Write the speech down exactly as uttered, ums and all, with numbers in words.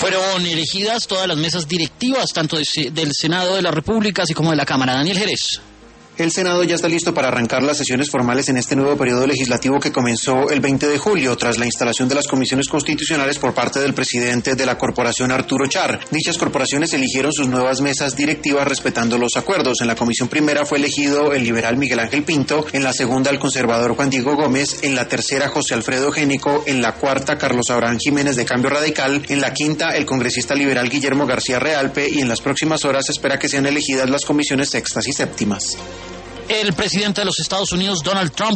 Fueron elegidas todas las mesas directivas, tanto de, del Senado de la República, así como de la Cámara. Daniel Jerez. El Senado ya está listo para arrancar las sesiones formales en este nuevo periodo legislativo que comenzó el veinte de julio, tras la instalación de las comisiones constitucionales por parte del presidente de la corporación, Arturo Char. Dichas corporaciones eligieron sus nuevas mesas directivas respetando los acuerdos. En la comisión primera fue elegido el liberal Miguel Ángel Pinto, en la segunda el conservador Juan Diego Gómez, en la tercera José Alfredo Génico, en la cuarta Carlos Abraham Jiménez de Cambio Radical, en la quinta el congresista liberal Guillermo García Realpe, y en las próximas horas se espera que sean elegidas las comisiones sextas y séptimas. El presidente de los Estados Unidos, Donald Trump,